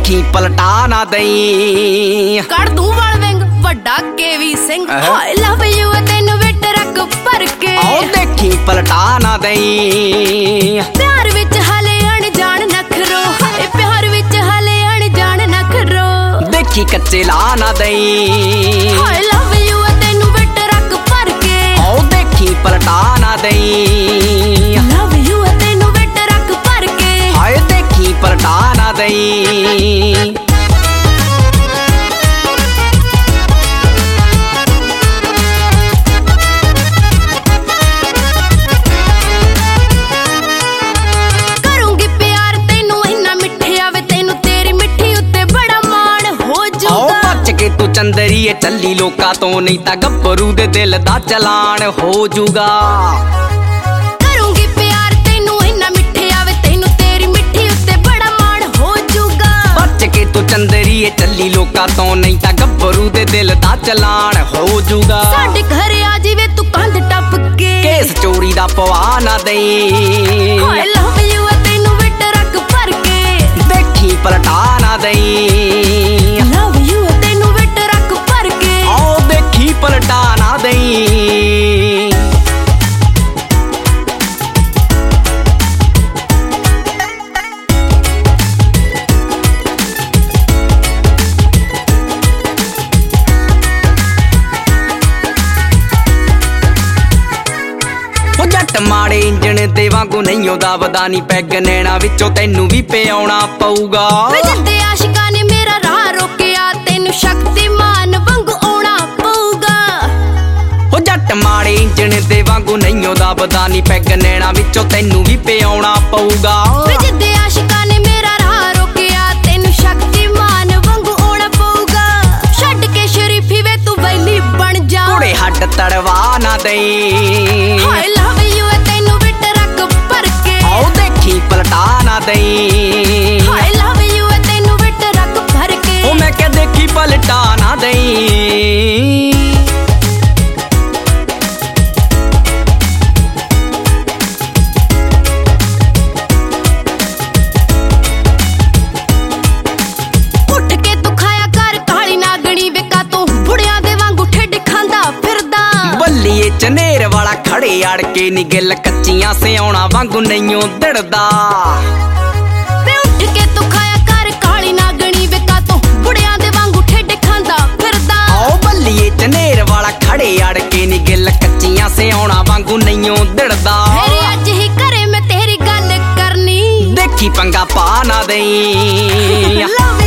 देखी पलटा ना दई कर दूं वाल विंग वड्डा केवी सिंह आई लव यू तेन विट रख भर के आओ देखी पलटा ना दई प्यार विच हले अनजान नखरो हाय प्यार विच हले अनजान नखरो देखी कच्चे ला ना दई आई लव यू तेन विट रख भर के आओ देखी पलटा ना दई लव यू तेन विट रख भर के हाय देखी पलटा ना दई तू चंदरीए चली लोका तो नहीं ता गब्बरू दे दिल दा चलान हो जूगा करूंगी प्यार तेनू इन्ना मिठे आवे तेनू तेरी मिठी उत्ते बड़ा मान हो जूगा बच के तू चंदरीए चली लोका तो नहीं ता गब्बरू दे दिल दा चलान हो जूगा साडे घर आ जीवे तू कंध टप के केस चोरी दा पवा ना दई आई लव यू तेनू विट रख भर के देखी पलटा ना दई लव यू तेनू विट रख भर के आओ देखी पलटा ना दई जट माड़े इंजन दे वांगू नहीं ओदा वदानी पैग नैना विचों तैनू भी पियाउणा पऊगा जिद्दे आशिकां ने मेरा राह रोकिया तैनू शक्तिमान वांगू आउणा पऊगा हो जट माड़े इंजन दे वांगू नहीं ओदा वदानी पैग नैना विचों तैनू भी पियाउणा पऊगा जिद्दे आशिकां ने मेरा राह रोकिया तैनू शक्तिमान वांगू आउणा पऊगा छड्ड के शरीफी वे तू वैली बन जा कुड़े हड्ड तड़वा ना दई हाय लव यू तेनू विट रख भर के आओ देखी पलटा ना दई हाय लव यू तेनू विट रख भर के ओ मैं क्या देखी पलटा ना दई ਉੱਠ ਕੇ ਤੂੰ ਖਾਇਆ ਕਰ ਕਾਲੀ ਨਾਗਣੀ ਵੇਕਾ ਤੂੰ ਬੁੜਿਆਂ ਦੇ ਵਾਂਗੂ ਠੇਡ ਖਾਂਦਾ ਫਿਰਦਾ ਬੱਲੀਏ ਚਨੇਰ ਵਾਲਾ ਖੜੇ ਅੜ ਕੇ ਨੀ ਗਿੱਲ ਕੱਚੀਆਂ ਸਿਆਉਣਾ ਵਾਂਗੂ ਨਹੀਂਓ ਦੜਦਾ ਵੇ ਉੱਠ ਕੇ ਤੂੰ ਖਾਇਆ ਕਰ ਕਾਲੀ ਨਾਗਣੀ ਵੇਕਾ ਤੂੰ ਬੁੜਿਆਂ ਦੇ ਵਾਂਗੂ ਠੇਡ ਖਾਂਦਾ ਫਿਰਦਾ ਆਓ ਬੱਲੀਏ ਚਨੇਰ ਵਾਲਾ ਖੜੇ ਅੜ ਕੇ ਨੀ ਗਿੱਲ ਕੱਚੀਆਂ ਸਿਆਉਣਾ ਵਾਂਗੂ ਨਹੀਂਓ ਦੜਦਾ ਫੇਰ ਅੱਜ ਹੀ ਘਰੇ ਮੈਂ ਤੇਰੀ ਗੱਲ ਕਰਨੀ ਦੇਖੀ ਪੰਗਾ ਪਾ ਨਾ ਦਈ ਲਵ